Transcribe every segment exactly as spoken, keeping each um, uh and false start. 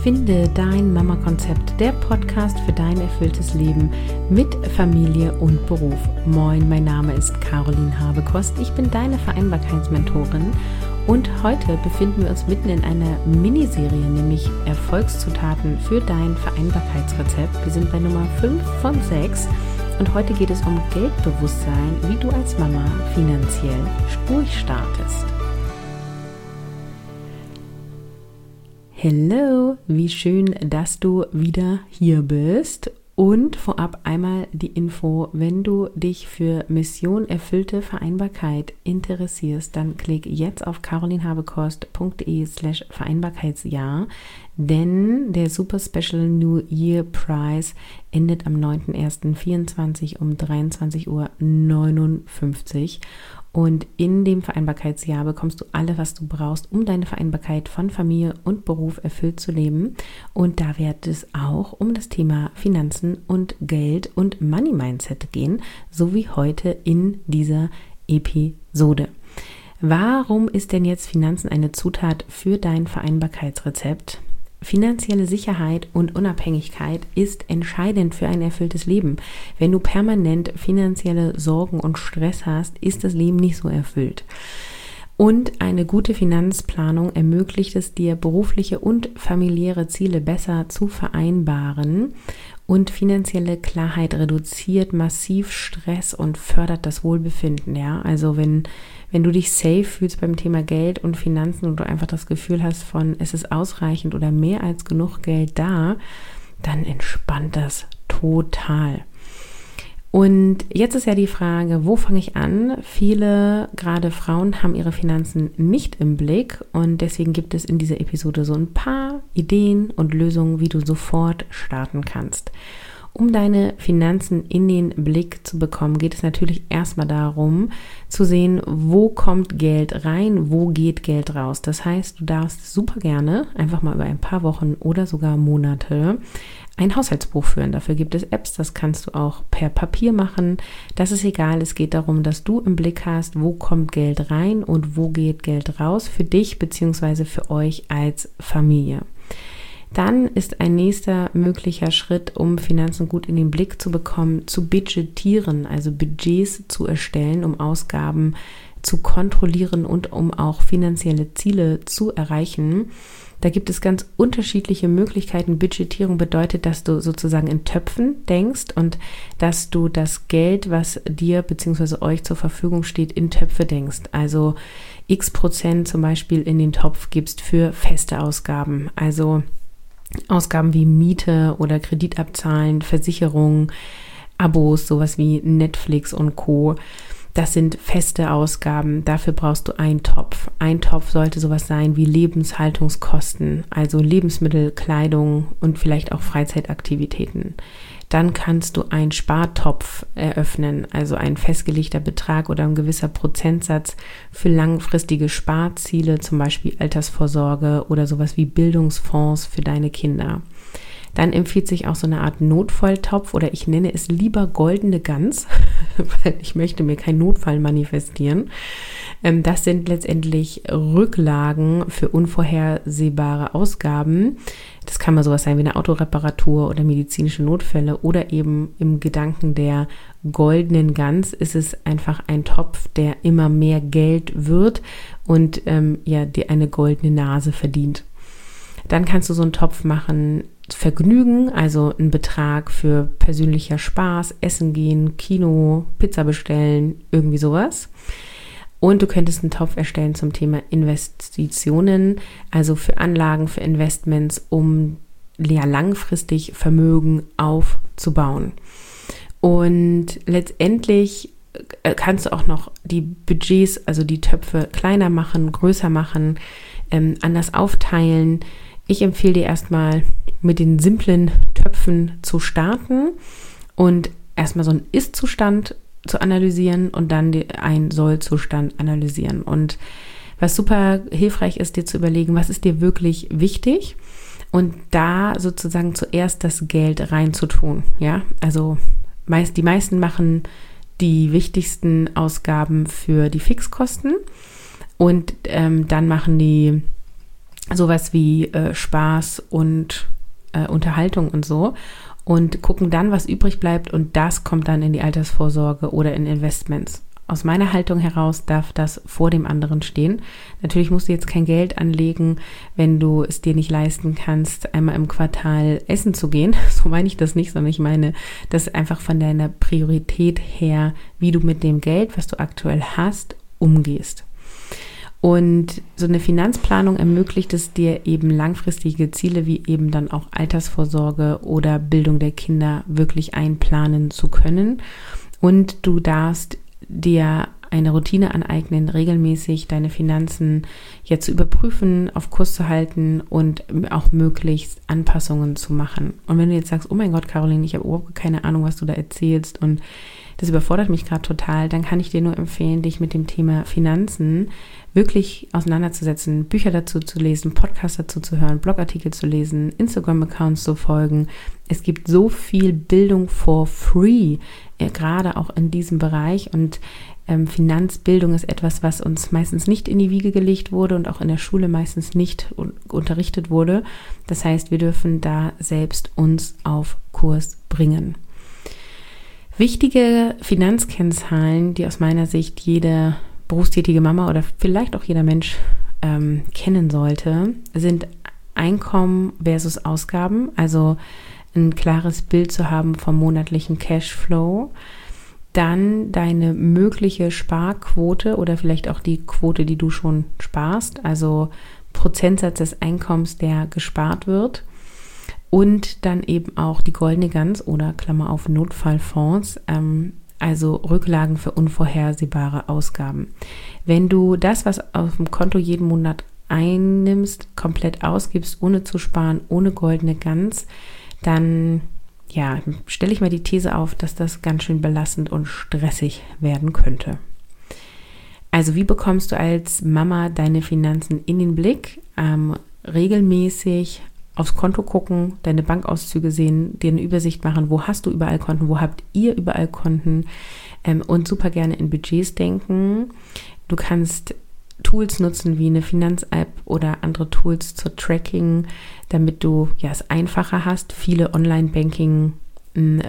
Finde dein Mama-Konzept, der Podcast für dein erfülltes Leben mit Familie und Beruf. Moin, mein Name ist Caroline Habekost, ich bin deine Vereinbarkeitsmentorin und heute befinden wir uns mitten in einer Miniserie, nämlich Erfolgszutaten für dein Vereinbarkeitsrezept. Wir sind bei Nummer fünf von sechs und heute geht es um Geldbewusstsein, wie du als Mama finanziell durchstartest. Hallo, wie schön, dass du wieder hier bist. Und vorab einmal die Info, wenn du dich für Mission erfüllte Vereinbarkeit interessierst, dann klick jetzt auf carolinhabekost.de slash Vereinbarkeitsjahr, denn der Super Special New Year Prize endet am neunten ersten vierundzwanzig um dreiundzwanzig Uhr neunundfünfzig. Und in dem Vereinbarkeitsjahr bekommst du alles, was du brauchst, um deine Vereinbarkeit von Familie und Beruf erfüllt zu leben. Und da wird es auch um das Thema Finanzen und Geld und Money Mindset gehen, so wie heute in dieser Episode. Warum ist denn jetzt Finanzen eine Zutat für dein Vereinbarkeitsrezept? Finanzielle Sicherheit und Unabhängigkeit ist entscheidend für ein erfülltes Leben. Wenn du permanent finanzielle Sorgen und Stress hast, ist das Leben nicht so erfüllt. Und eine gute Finanzplanung ermöglicht es dir, berufliche und familiäre Ziele besser zu vereinbaren. Und finanzielle Klarheit reduziert massiv Stress und fördert das Wohlbefinden. Ja, also wenn Wenn du dich safe fühlst beim Thema Geld und Finanzen und du einfach das Gefühl hast von, es ist ausreichend oder mehr als genug Geld da, dann entspannt das total. Und jetzt ist ja die Frage, wo fange ich an? Viele, gerade Frauen, haben ihre Finanzen nicht im Blick und deswegen gibt es in dieser Episode so ein paar Ideen und Lösungen, wie du sofort starten kannst. Um deine Finanzen in den Blick zu bekommen, geht es natürlich erstmal darum, zu sehen, wo kommt Geld rein, wo geht Geld raus. Das heißt, du darfst super gerne einfach mal über ein paar Wochen oder sogar Monate ein Haushaltsbuch führen. Dafür gibt es Apps, das kannst du auch per Papier machen. Das ist egal, es geht darum, dass du im Blick hast, wo kommt Geld rein und wo geht Geld raus für dich bzw. für euch als Familie. Dann ist ein nächster möglicher Schritt, um Finanzen gut in den Blick zu bekommen, zu budgetieren, also Budgets zu erstellen, um Ausgaben zu kontrollieren und um auch finanzielle Ziele zu erreichen. Da gibt es ganz unterschiedliche Möglichkeiten. Budgetierung bedeutet, dass du sozusagen in Töpfen denkst und dass du das Geld, was dir bzw. euch zur Verfügung steht, in Töpfe denkst. Also x Prozent zum Beispiel in den Topf gibst für feste Ausgaben, also Ausgaben wie Miete oder Kredit abzahlen, Versicherung, Abos, sowas wie Netflix und Co. Das sind feste Ausgaben. Dafür brauchst du einen Topf. Ein Topf sollte sowas sein wie Lebenshaltungskosten, also Lebensmittel, Kleidung und vielleicht auch Freizeitaktivitäten. Dann kannst du einen Spartopf eröffnen, also ein festgelegter Betrag oder ein gewisser Prozentsatz für langfristige Sparziele, zum Beispiel Altersvorsorge oder sowas wie Bildungsfonds für deine Kinder. Dann empfiehlt sich auch so eine Art Notfalltopf oder ich nenne es lieber goldene Gans, weil ich möchte mir keinen Notfall manifestieren. Das sind letztendlich Rücklagen für unvorhersehbare Ausgaben. Das kann mal sowas sein wie eine Autoreparatur oder medizinische Notfälle oder eben im Gedanken der goldenen Gans ist es einfach ein Topf, der immer mehr Geld wird und ähm, ja, dir eine goldene Nase verdient. Dann kannst du so einen Topf machen, Vergnügen, also ein Betrag für persönlicher Spaß, Essen gehen, Kino, Pizza bestellen, irgendwie sowas. Und du könntest einen Topf erstellen zum Thema Investitionen, also für Anlagen, für Investments, um ja, langfristig Vermögen aufzubauen. Und letztendlich kannst du auch noch die Budgets, also die Töpfe kleiner machen, größer machen, ähm, anders aufteilen. Ich empfehle dir erstmal mit den simplen Töpfen zu starten und erstmal so einen Ist-Zustand zu analysieren und dann einen Soll-Zustand analysieren. Und was super hilfreich ist, dir zu überlegen, was ist dir wirklich wichtig und da sozusagen zuerst das Geld reinzutun. Ja, also meist, die meisten machen die wichtigsten Ausgaben für die Fixkosten und ähm, dann machen die sowas wie äh, Spaß und äh, Unterhaltung und so und gucken dann, was übrig bleibt und das kommt dann in die Altersvorsorge oder in Investments. Aus meiner Haltung heraus darf das vor dem anderen stehen. Natürlich musst du jetzt kein Geld anlegen, wenn du es dir nicht leisten kannst, einmal im Quartal essen zu gehen. So meine ich das nicht, sondern ich meine, das einfach von deiner Priorität her, wie du mit dem Geld, was du aktuell hast, umgehst. Und so eine Finanzplanung ermöglicht es dir eben langfristige Ziele wie eben dann auch Altersvorsorge oder Bildung der Kinder wirklich einplanen zu können. Und du darfst dir eine Routine aneignen, regelmäßig deine Finanzen jetzt zu überprüfen, auf Kurs zu halten und auch möglichst Anpassungen zu machen. Und wenn du jetzt sagst, oh mein Gott, Caroline, ich habe überhaupt keine Ahnung, was du da erzählst und das überfordert mich gerade total, dann kann ich dir nur empfehlen, dich mit dem Thema Finanzen wirklich auseinanderzusetzen, Bücher dazu zu lesen, Podcasts dazu zu hören, Blogartikel zu lesen, Instagram-Accounts zu folgen. Es gibt so viel Bildung for free, äh, gerade auch in diesem Bereich und ähm, Finanzbildung ist etwas, was uns meistens nicht in die Wiege gelegt wurde und auch in der Schule meistens nicht un- unterrichtet wurde. Das heißt, wir dürfen da selbst uns auf Kurs bringen. Wichtige Finanzkennzahlen, die aus meiner Sicht jede berufstätige Mama oder vielleicht auch jeder Mensch ähm, kennen sollte, sind Einkommen versus Ausgaben, also ein klares Bild zu haben vom monatlichen Cashflow, dann deine mögliche Sparquote oder vielleicht auch die Quote, die du schon sparst, also Prozentsatz des Einkommens, der gespart wird. Und dann eben auch die goldene Gans oder Klammer auf Notfallfonds, ähm, also Rücklagen für unvorhersehbare Ausgaben. Wenn du das, was auf dem Konto jeden Monat einnimmst, komplett ausgibst, ohne zu sparen, ohne goldene Gans, dann ja, stelle ich mal die These auf, dass das ganz schön belastend und stressig werden könnte. Also wie bekommst du als Mama deine Finanzen in den Blick? Ähm, regelmäßig aufs Konto gucken, deine Bankauszüge sehen, dir eine Übersicht machen, wo hast du überall Konten, wo habt ihr überall Konten ähm, und super gerne in Budgets denken. Du kannst Tools nutzen wie eine Finanz-App oder andere Tools zur Tracking, damit du ja es einfacher hast. Viele Online-Banking äh,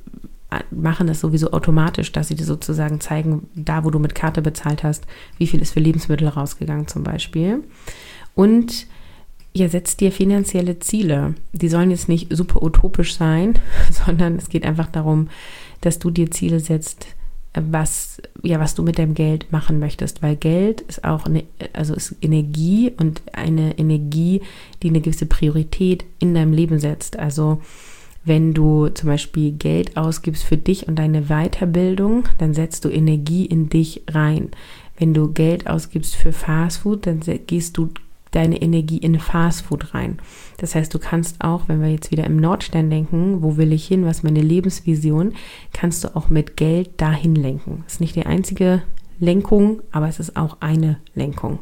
machen das sowieso automatisch, dass sie dir sozusagen zeigen, da wo du mit Karte bezahlt hast, wie viel ist für Lebensmittel rausgegangen zum Beispiel. Und ja, setz dir finanzielle Ziele. Die sollen jetzt nicht super utopisch sein, sondern es geht einfach darum, dass du dir Ziele setzt, was, ja, was du mit deinem Geld machen möchtest, weil Geld ist auch eine, also ist Energie und eine Energie, die eine gewisse Priorität in deinem Leben setzt. Also wenn du zum Beispiel Geld ausgibst für dich und deine Weiterbildung, dann setzt du Energie in dich rein. Wenn du Geld ausgibst für Fastfood, dann gehst du deine Energie in Fastfood rein. Das heißt, du kannst auch, wenn wir jetzt wieder im Nordstern denken, wo will ich hin, was ist meine Lebensvision, kannst du auch mit Geld dahin lenken. Das ist nicht die einzige Lenkung, aber es ist auch eine Lenkung.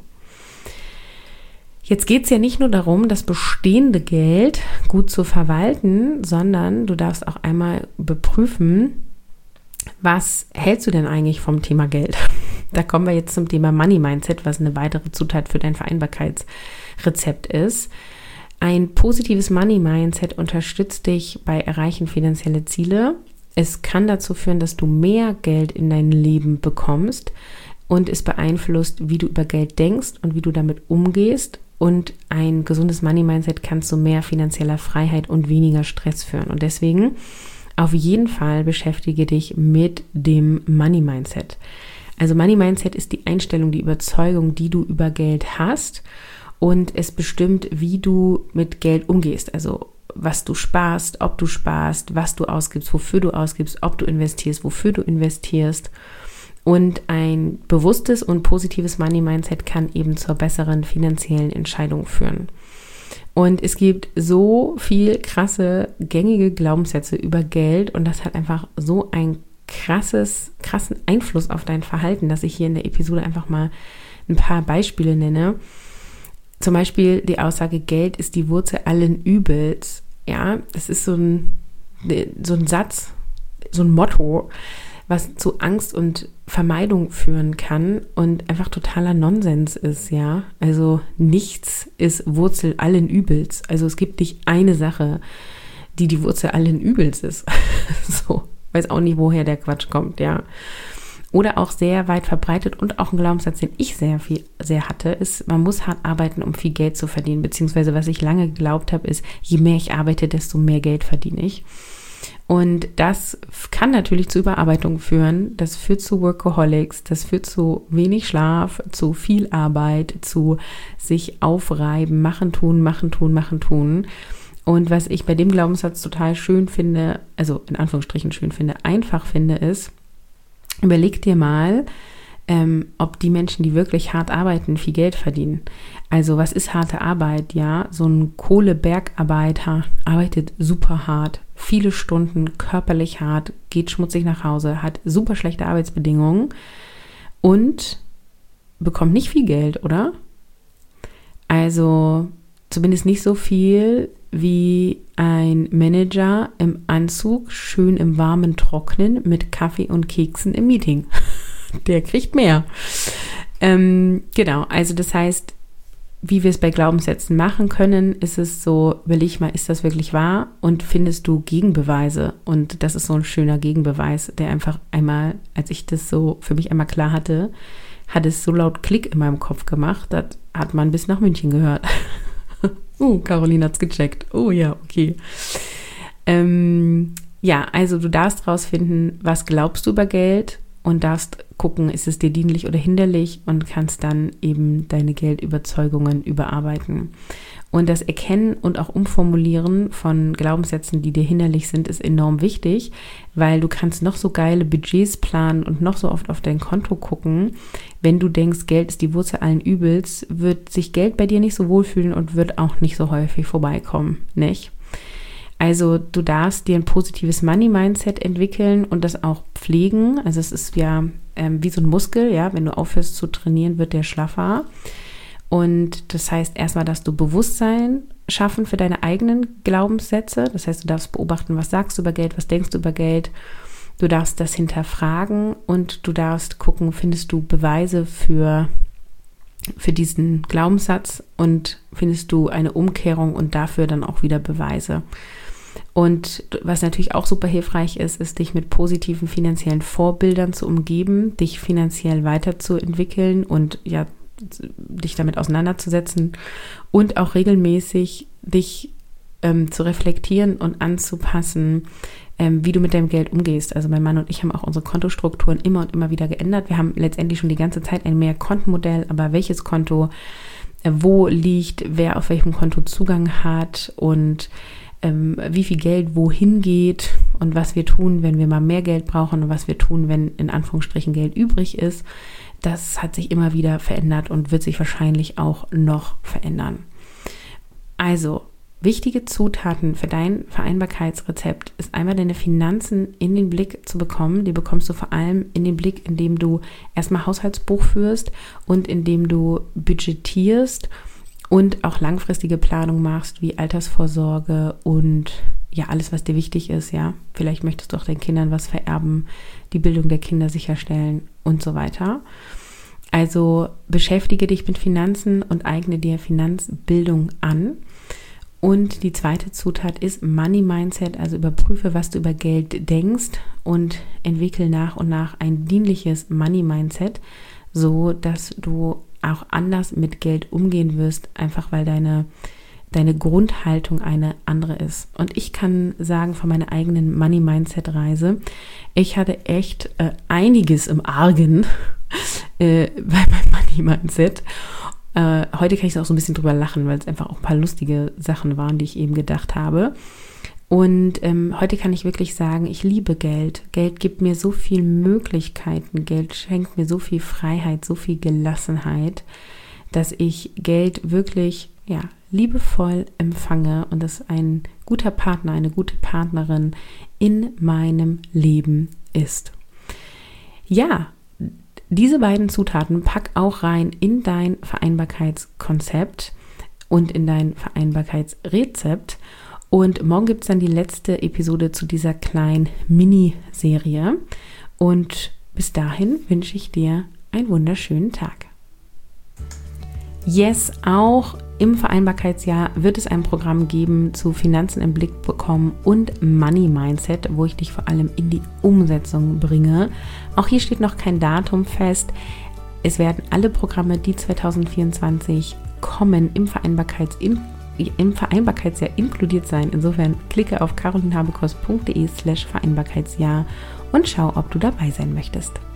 Jetzt geht es ja nicht nur darum, das bestehende Geld gut zu verwalten, sondern du darfst auch einmal überprüfen, was hältst du denn eigentlich vom Thema Geld? Da kommen wir jetzt zum Thema Money Mindset, was eine weitere Zutat für dein Vereinbarkeitsrezept ist. Ein positives Money Mindset unterstützt dich bei Erreichen finanzieller Ziele. Es kann dazu führen, dass du mehr Geld in dein Leben bekommst und es beeinflusst, wie du über Geld denkst und wie du damit umgehst. Und ein gesundes Money Mindset kann zu mehr finanzieller Freiheit und weniger Stress führen. Und deswegen auf jeden Fall beschäftige dich mit dem Money Mindset. Also Money Mindset ist die Einstellung, die Überzeugung, die du über Geld hast und es bestimmt, wie du mit Geld umgehst. Also was du sparst, ob du sparst, was du ausgibst, wofür du ausgibst, ob du investierst, wofür du investierst. Und ein bewusstes und positives Money Mindset kann eben zur besseren finanziellen Entscheidung führen. Und es gibt so viel krasse, gängige Glaubenssätze über Geld und das hat einfach so ein krasses, krassen Einfluss auf dein Verhalten, dass ich hier in der Episode einfach mal ein paar Beispiele nenne. Zum Beispiel die Aussage, Geld ist die Wurzel allen Übels. Ja, das ist so ein, so ein Satz, so ein Motto, was zu Angst und Vermeidung führen kann und einfach totaler Nonsens ist, ja. Also nichts ist Wurzel allen Übels. Also es gibt nicht eine Sache, die die Wurzel allen Übels ist. So, weiß auch nicht, woher der Quatsch kommt, ja. Oder auch sehr weit verbreitet und auch ein Glaubenssatz, den ich sehr viel, sehr hatte, ist, man muss hart arbeiten, um viel Geld zu verdienen. Beziehungsweise, was ich lange geglaubt habe, ist, je mehr ich arbeite, desto mehr Geld verdiene ich. Und das kann natürlich zu Überarbeitung führen. Das führt zu Workaholics, das führt zu wenig Schlaf, zu viel Arbeit, zu sich aufreiben, machen, tun, machen, tun, machen, tun. Und was ich bei dem Glaubenssatz total schön finde, also in Anführungsstrichen schön finde, einfach finde, ist, überleg dir mal, ähm, ob die Menschen, die wirklich hart arbeiten, viel Geld verdienen. Also was ist harte Arbeit? Ja, so ein Kohlebergarbeiter arbeitet super hart, viele Stunden, körperlich hart, geht schmutzig nach Hause, hat super schlechte Arbeitsbedingungen und bekommt nicht viel Geld, oder? Also zumindest nicht so viel wie ein Manager im Anzug, schön im warmen Trocknen mit Kaffee und Keksen im Meeting. Der kriegt mehr. Ähm, genau, also das heißt, wie wir es bei Glaubenssätzen machen können, ist es so, überleg mal, ist das wirklich wahr? Und findest du Gegenbeweise? Und das ist so ein schöner Gegenbeweis, der einfach einmal, als ich das so für mich einmal klar hatte, hat es so laut Klick in meinem Kopf gemacht, das hat man bis nach München gehört. Oh, Caroline hat's gecheckt. Oh ja, okay. Ähm, ja, also du darfst rausfinden, was glaubst du über Geld und darfst gucken, ist es dir dienlich oder hinderlich und kannst dann eben deine Geldüberzeugungen überarbeiten. Und das Erkennen und auch Umformulieren von Glaubenssätzen, die dir hinderlich sind, ist enorm wichtig, weil du kannst noch so geile Budgets planen und noch so oft auf dein Konto gucken. Wenn du denkst, Geld ist die Wurzel allen Übels, wird sich Geld bei dir nicht so wohlfühlen und wird auch nicht so häufig vorbeikommen, nicht? Also du darfst dir ein positives Money-Mindset entwickeln und das auch pflegen. Also es ist ja ähm, wie so ein Muskel, ja, wenn du aufhörst zu trainieren, wird der schlaffer. Und das heißt erstmal, dass du Bewusstsein schaffen für deine eigenen Glaubenssätze. Das heißt, du darfst beobachten, was sagst du über Geld, was denkst du über Geld. Du darfst das hinterfragen und du darfst gucken, findest du Beweise für, für diesen Glaubenssatz und findest du eine Umkehrung und dafür dann auch wieder Beweise. Und was natürlich auch super hilfreich ist, ist, dich mit positiven finanziellen Vorbildern zu umgeben, dich finanziell weiterzuentwickeln und ja, dich damit auseinanderzusetzen und auch regelmäßig dich ähm, zu reflektieren und anzupassen, ähm, wie du mit deinem Geld umgehst. Also mein Mann und ich haben auch unsere Kontostrukturen immer und immer wieder geändert. Wir haben letztendlich schon die ganze Zeit ein Mehrkontenmodell, aber welches Konto, äh, wo liegt, wer auf welchem Konto Zugang hat und ähm, wie viel Geld wohin geht und was wir tun, wenn wir mal mehr Geld brauchen und was wir tun, wenn in Anführungsstrichen Geld übrig ist. Das hat sich immer wieder verändert und wird sich wahrscheinlich auch noch verändern. Also, wichtige Zutaten für dein Vereinbarkeitsrezept ist einmal deine Finanzen in den Blick zu bekommen. Die bekommst du vor allem in den Blick, indem du erstmal Haushaltsbuch führst und indem du budgetierst und auch langfristige Planung machst, wie Altersvorsorge und ja, alles, was dir wichtig ist, ja. Vielleicht möchtest du auch deinen Kindern was vererben, die Bildung der Kinder sicherstellen und so weiter. Also beschäftige dich mit Finanzen und eigne dir Finanzbildung an. Und die zweite Zutat ist Money Mindset, also überprüfe, was du über Geld denkst und entwickle nach und nach ein dienliches Money Mindset, so dass du auch anders mit Geld umgehen wirst, einfach weil deine deine Grundhaltung eine andere ist. Und ich kann sagen von meiner eigenen Money-Mindset-Reise, ich hatte echt äh, einiges im Argen äh, bei meinem Money-Mindset. Äh, heute kann ich auch so ein bisschen drüber lachen, weil es einfach auch ein paar lustige Sachen waren, die ich eben gedacht habe. Und ähm, heute kann ich wirklich sagen, ich liebe Geld. Geld gibt mir so viele Möglichkeiten. Geld schenkt mir so viel Freiheit, so viel Gelassenheit, dass ich Geld wirklich ja, liebevoll empfange und dass ein guter Partner, eine gute Partnerin in meinem Leben ist. Ja, diese beiden Zutaten pack auch rein in dein Vereinbarkeitskonzept und in dein Vereinbarkeitsrezept. Und morgen gibt es dann die letzte Episode zu dieser kleinen Miniserie. Und bis dahin wünsche ich dir einen wunderschönen Tag. Yes, auch im Vereinbarkeitsjahr wird es ein Programm geben zu Finanzen im Blick bekommen und Money Mindset, wo ich dich vor allem in die Umsetzung bringe. Auch hier steht noch kein Datum fest. Es werden alle Programme, die zwanzig vierundzwanzig kommen, im, Vereinbarkeits im Vereinbarkeitsjahr inkludiert sein. Insofern klicke auf carolinhabekos punkt de slash Vereinbarkeitsjahr und schau, ob du dabei sein möchtest.